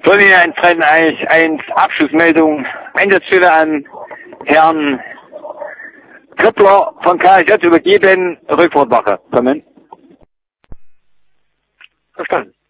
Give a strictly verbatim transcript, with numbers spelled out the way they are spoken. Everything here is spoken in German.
Von Ihnen ein eins Abschlussmeldung. Einsatzstelle an Herrn Krippler von K S J übergeben. Rückfahrtwache. Kommen. Verstanden.